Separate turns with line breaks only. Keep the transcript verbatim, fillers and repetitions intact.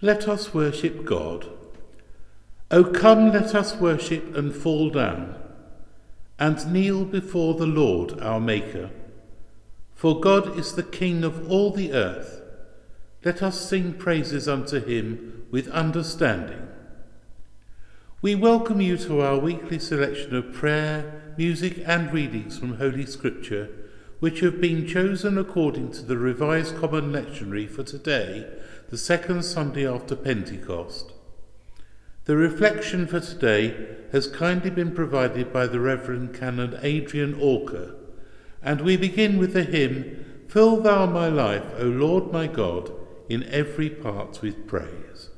Let us worship God. O come, let us worship and fall down, and kneel before the Lord our Maker. For God is the King of all the earth. Let us sing praises unto him with understanding. We welcome you to our weekly selection of prayer, music and readings from Holy Scripture, which have been chosen according to the Revised Common Lectionary for today, the second Sunday after Pentecost. The reflection for today has kindly been provided by the Reverend Canon Adrian Orker, and we begin with the hymn, Fill Thou My Life, O Lord my God, in every part with praise.